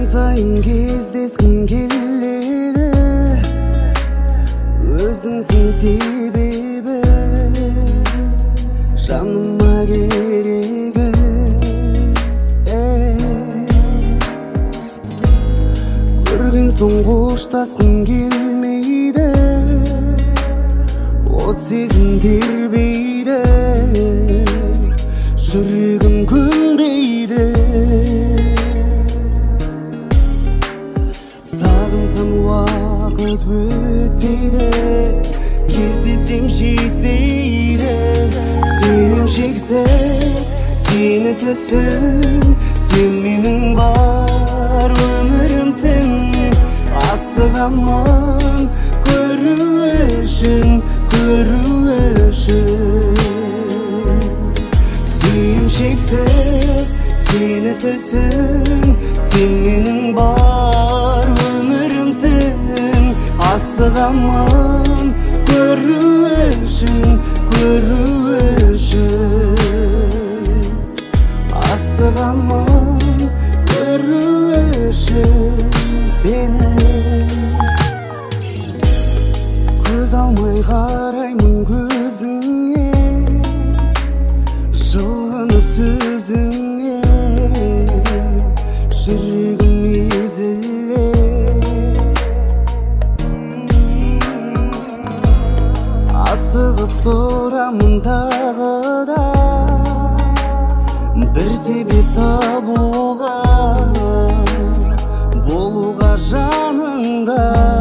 сайын кездескім келеді, өзіңсің себебі, жаныма керегі. Көрген соң қоштасқым келмейді, от сезім тербейді, жүрегім көнбейді. Сағынсам уақыт өтпейді, кездесем жетпейді. Сүйем шексіз сені түсін, сен менің бар өмірімсің. Асығамын көру үшін, көру үшін. Сүйем шексіз сені түсін, сен менің бар өмірімсің. Асығамын көру үшін, көру үшін. Асығамын көру үшін сені. Көз алмай қараймын көзіңе, жылынып сөзіңе, жүрегім езіле. Асығып тұрамын тағы да, бір себеп табуға, болуға жаныңда.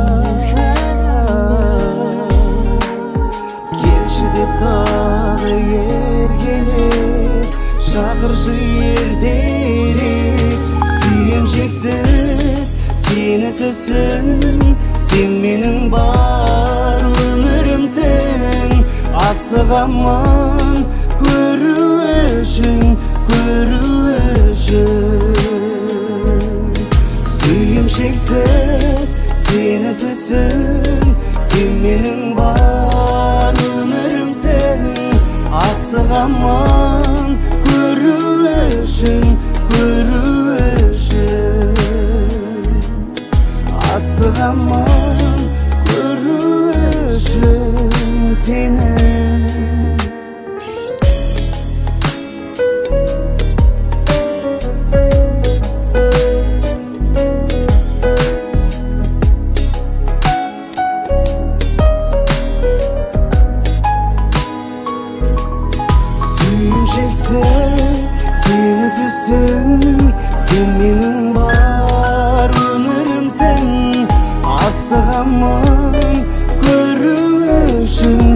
Келші деп тағы еркелеп, шақыршы ертерек. Сүйем шексіз сені түсін, сен менің бар өмірімсің. Асығамын көру үшін, көру үшін. Сүйем шексіз сені түсін, сен менің бар өмірімсің. Асығамын көру үшін, көру үшін. Асығамын көру үшін сені. Шексіз сені түсін, сен менің бар өмірімсің. Асығамын көру үшін,